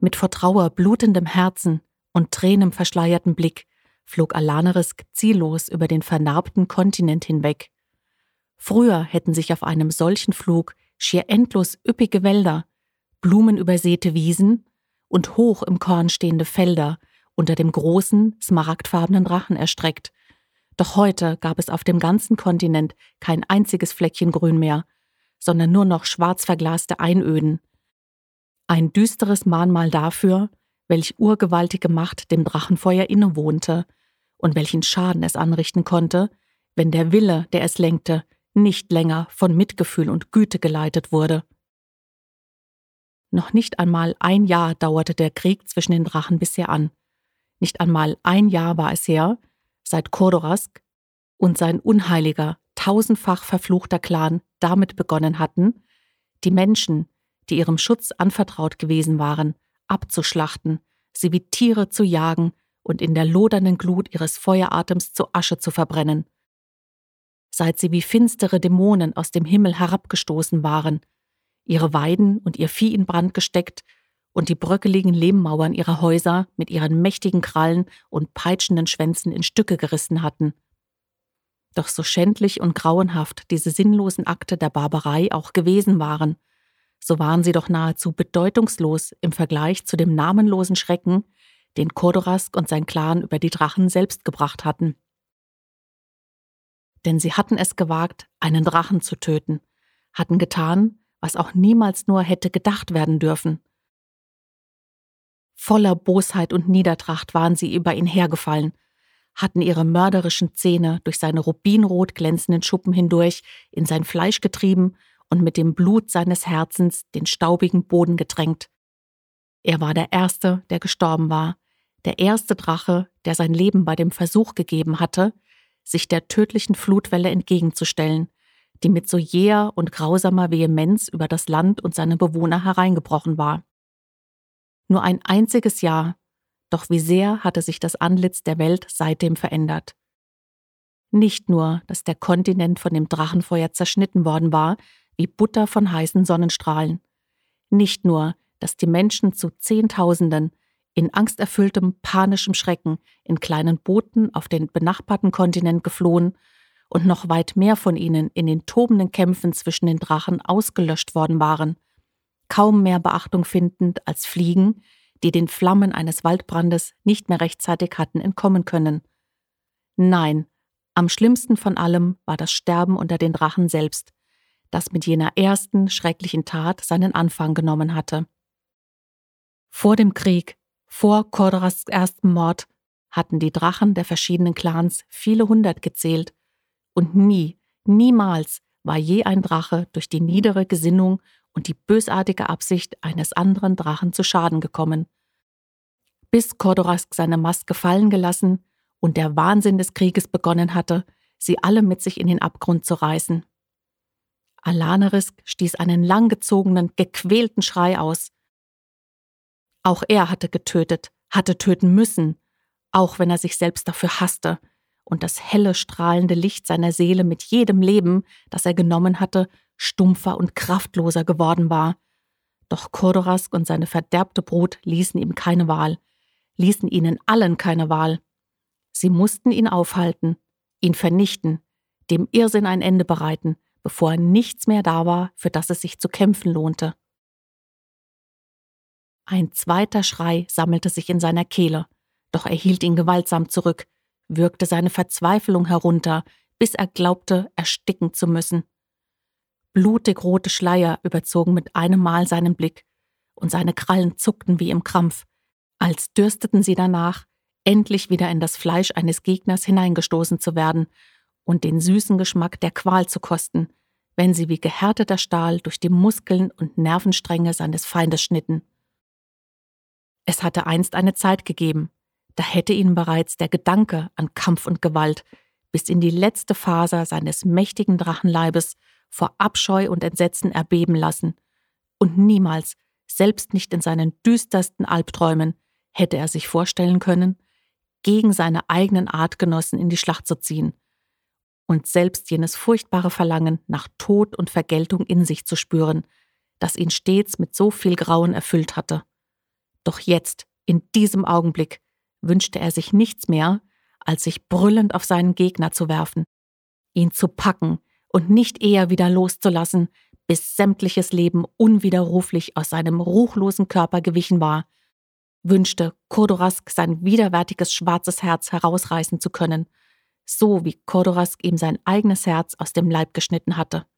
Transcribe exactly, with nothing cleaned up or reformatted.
Mit vor Trauer blutendem Herzen und tränenverschleiertem Blick flog Alanerisk ziellos über den vernarbten Kontinent hinweg. Früher hätten sich auf einem solchen Flug schier endlos üppige Wälder, blumenübersäte Wiesen und hoch im Korn stehende Felder unter dem großen, smaragdfarbenen Drachen erstreckt. Doch heute gab es auf dem ganzen Kontinent kein einziges Fleckchen Grün mehr, sondern nur noch schwarz verglaste Einöden. Ein düsteres Mahnmal dafür, welch urgewaltige Macht dem Drachenfeuer innewohnte und welchen Schaden es anrichten konnte, wenn der Wille, der es lenkte, nicht länger von Mitgefühl und Güte geleitet wurde. Noch nicht einmal ein Jahr dauerte der Krieg zwischen den Drachen bisher an. Nicht einmal ein Jahr war es her, seit Kordorask und sein unheiliger, tausendfach verfluchter Clan damit begonnen hatten, die Menschen, die ihrem Schutz anvertraut gewesen waren, abzuschlachten, sie wie Tiere zu jagen und in der lodernden Glut ihres Feueratems zu Asche zu verbrennen. Seit sie wie finstere Dämonen aus dem Himmel herabgestoßen waren, ihre Weiden und ihr Vieh in Brand gesteckt und die bröckeligen Lehmmauern ihrer Häuser mit ihren mächtigen Krallen und peitschenden Schwänzen in Stücke gerissen hatten. Doch so schändlich und grauenhaft diese sinnlosen Akte der Barbarei auch gewesen waren, so waren sie doch nahezu bedeutungslos im Vergleich zu dem namenlosen Schrecken, den Kordorask und sein Clan über die Drachen selbst gebracht hatten. Denn sie hatten es gewagt, einen Drachen zu töten, hatten getan, was auch niemals nur hätte gedacht werden dürfen. Voller Bosheit und Niedertracht waren sie über ihn hergefallen, hatten ihre mörderischen Zähne durch seine rubinrot glänzenden Schuppen hindurch in sein Fleisch getrieben und mit dem Blut seines Herzens den staubigen Boden getränkt. Er war der Erste, der gestorben war, der erste Drache, der sein Leben bei dem Versuch gegeben hatte, sich der tödlichen Flutwelle entgegenzustellen, die mit so jäher und grausamer Vehemenz über das Land und seine Bewohner hereingebrochen war. Nur ein einziges Jahr, doch wie sehr hatte sich das Antlitz der Welt seitdem verändert. Nicht nur, dass der Kontinent von dem Drachenfeuer zerschnitten worden war, wie Butter von heißen Sonnenstrahlen. Nicht nur, dass die Menschen zu Zehntausenden in angsterfülltem, panischem Schrecken in kleinen Booten auf den benachbarten Kontinent geflohen und noch weit mehr von ihnen in den tobenden Kämpfen zwischen den Drachen ausgelöscht worden waren, kaum mehr Beachtung findend als Fliegen, die den Flammen eines Waldbrandes nicht mehr rechtzeitig hatten entkommen können. Nein, am schlimmsten von allem war das Sterben unter den Drachen selbst, das mit jener ersten schrecklichen Tat seinen Anfang genommen hatte. Vor dem Krieg, vor Kordorasks erstem Mord, hatten die Drachen der verschiedenen Clans viele hundert gezählt, und nie, niemals war je ein Drache durch die niedere Gesinnung und die bösartige Absicht eines anderen Drachen zu Schaden gekommen. Bis Kordorask seine Maske fallen gelassen und der Wahnsinn des Krieges begonnen hatte, sie alle mit sich in den Abgrund zu reißen. Alanerisk stieß einen langgezogenen, gequälten Schrei aus. Auch er hatte getötet, hatte töten müssen, auch wenn er sich selbst dafür hasste und das helle, strahlende Licht seiner Seele mit jedem Leben, das er genommen hatte, stumpfer und kraftloser geworden war. Doch Kordorask und seine verderbte Brut ließen ihm keine Wahl, ließen ihnen allen keine Wahl. Sie mussten ihn aufhalten, ihn vernichten, dem Irrsinn ein Ende bereiten, bevor nichts mehr da war, für das es sich zu kämpfen lohnte. Ein zweiter Schrei sammelte sich in seiner Kehle, doch er hielt ihn gewaltsam zurück, würgte seine Verzweiflung herunter, bis er glaubte, ersticken zu müssen. Blutig rote Schleier überzogen mit einem Mal seinen Blick, und seine Krallen zuckten wie im Krampf, als dürsteten sie danach, endlich wieder in das Fleisch eines Gegners hineingestoßen zu werden und den süßen Geschmack der Qual zu kosten, wenn sie wie gehärteter Stahl durch die Muskeln und Nervenstränge seines Feindes schnitten. Es hatte einst eine Zeit gegeben, da hätte ihn bereits der Gedanke an Kampf und Gewalt bis in die letzte Faser seines mächtigen Drachenleibes vor Abscheu und Entsetzen erbeben lassen, und niemals, selbst nicht in seinen düstersten Albträumen, hätte er sich vorstellen können, gegen seine eigenen Artgenossen in die Schlacht zu ziehen und selbst jenes furchtbare Verlangen nach Tod und Vergeltung in sich zu spüren, das ihn stets mit so viel Grauen erfüllt hatte. Doch jetzt, in diesem Augenblick, wünschte er sich nichts mehr, als sich brüllend auf seinen Gegner zu werfen, ihn zu packen und nicht eher wieder loszulassen, bis sämtliches Leben unwiderruflich aus seinem ruchlosen Körper gewichen war, wünschte Kodorask sein widerwärtiges schwarzes Herz herausreißen zu können, so wie Kodorask ihm sein eigenes Herz aus dem Leib geschnitten hatte.